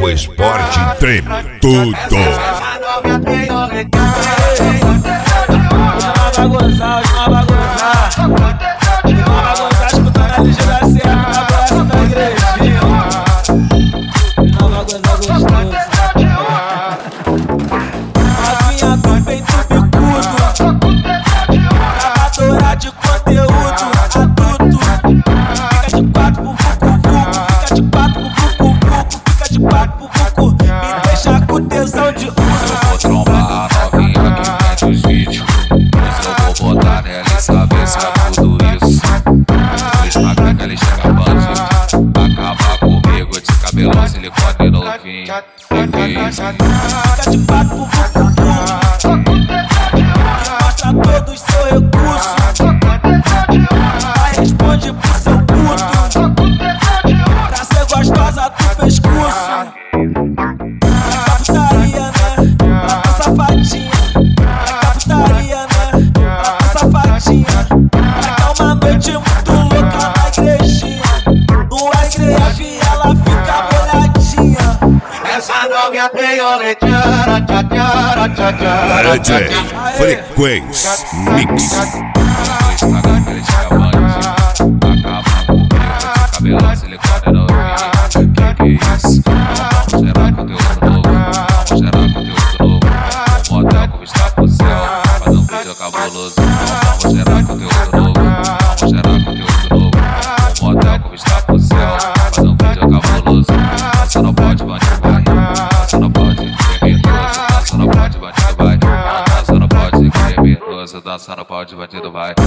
O esporte treme tudo. Vai gozar, vai gozar escutando a LG da Serra na praça da igrejinha. Não vai gozar gostoso. Novinha do peito bicudo, gravadora de conteúdo adulto. Fica de quatro pro vucu-vucu, fica de quatro pro vucu-vucu, fica de quatro pro vucu. Me deixa com tesão de uso. Eu vou trombar a novinha que vende os vídeos. Mas eu vou botar nela e saber se é tudo isso. No Instagram que ela chega bandido. Acabar comigo de cabelão, silicone novinho. Que isso? Fica de quatro pro vucu-vucu, mostra todos seu recurso. Vai, responde pro seu puto, pra ser gostosa do pescoço. Putaria, né? Pra tua safadinha. Putaria, né? Pra tua safadinha. Pra cá uma noite muito louca na igrejinha. No STF ela fica molhadinha. Essa novinha tem oleteara, tchatchara, tchatchara. DJ Frequência Mix. No Instagram que ela chega bandido. Acabar comigo de cabelão, silicone novinho. Que isso? Vamos gerar conteúdo novo. Vamos gerar conteúdo novo. O motel com vista pro céu. Fazer um vídeo cabuloso. Vamos gerar conteúdo novo. Vamos gerar conteúdo novo. O motel com vista pro céu. Fazer um vídeo cabuloso. Dança não pode, bandido vai. Dança não pode, criminoso. Dança não pode, bandido vai. Dança não pode, criminoso. Dança não pode, bandido vai.